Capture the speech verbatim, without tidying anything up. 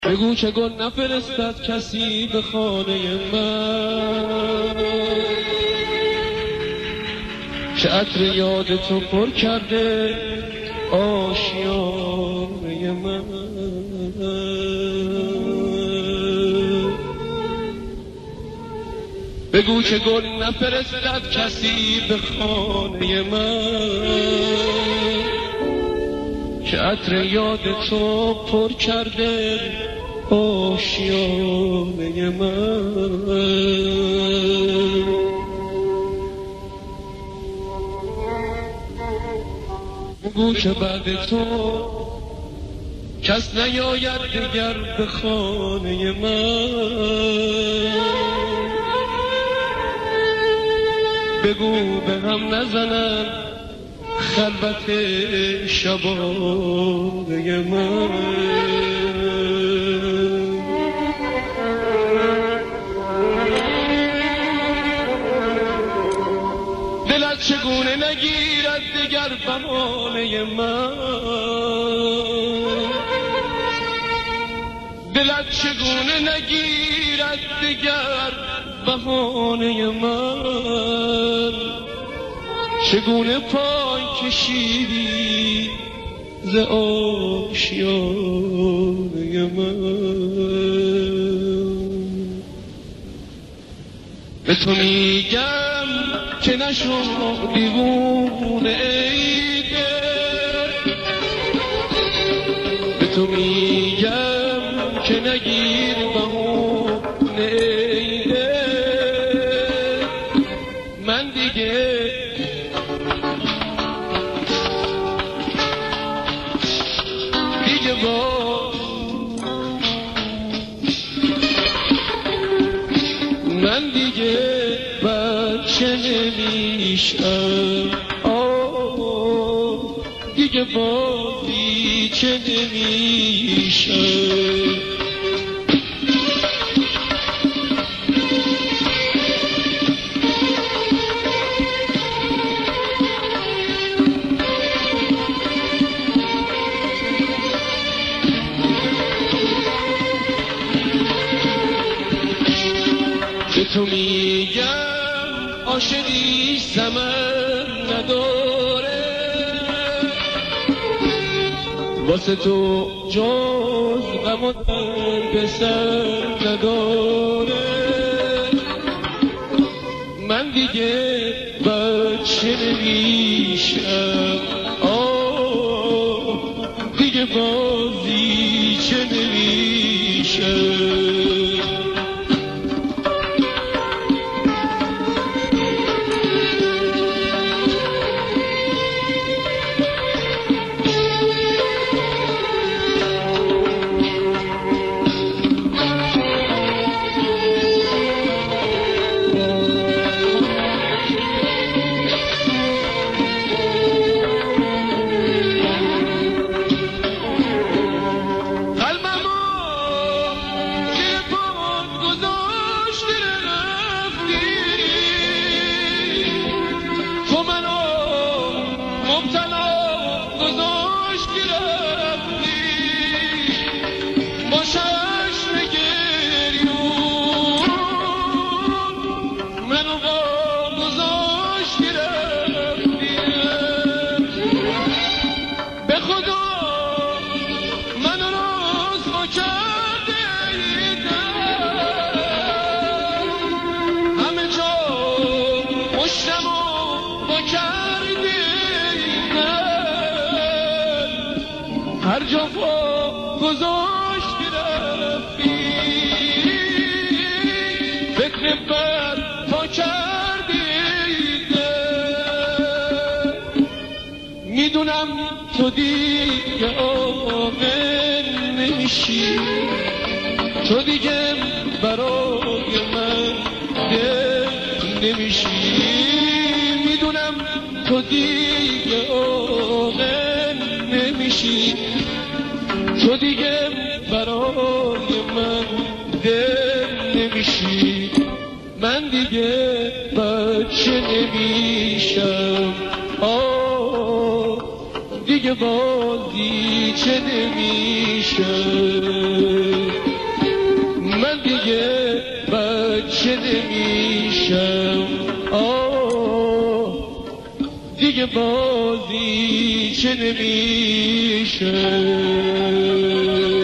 بگو که گل نفرستد کسی به خانه من، که عطر یاد تو پر کرده آشیانه من. بگو که گل نفرستد کسی به خانه من، که عطر یاد تو پر کرده آشیانه من. بگو که بعد تو کس نیاید دیگر به خانه من. بگو به هم نزنن خلوت شبانه من. دلت چگونه نگیرد دیگر بهانه من، دلت چگونه نگیرد دیگر بهانه من. چگونه پای کشیدی ز آشیانه من. به تو میگم که نشو دیوونه ای دل، به تو میگم که نگیر بهونه ای دل. من دیگه دیگه با من دیگه بچه نمیشم، آه دیگه بازیچه نمیشم. به تو میگم عاشقی ثمر نداره، واسه تو جز غم و درد به سر نداره. من دیگه بچه نمیشم، آه دیگه بازی چه نمیشم. هر جا پا گذاشتی رفتی، فکر بر پا کردی دل. میدونم تو دیگه عاقل نمیشی، تو دیگه برای من دل نمیشی. میدونم تو دیگه عاقل نمیشی، تو دیگه برای من دل نمیشی. من دیگه بچه نمیشم، آه دیگه بازی چه نمیشه. دیگه بچه نمیشم، آه دیگه بازی چه نمیشه.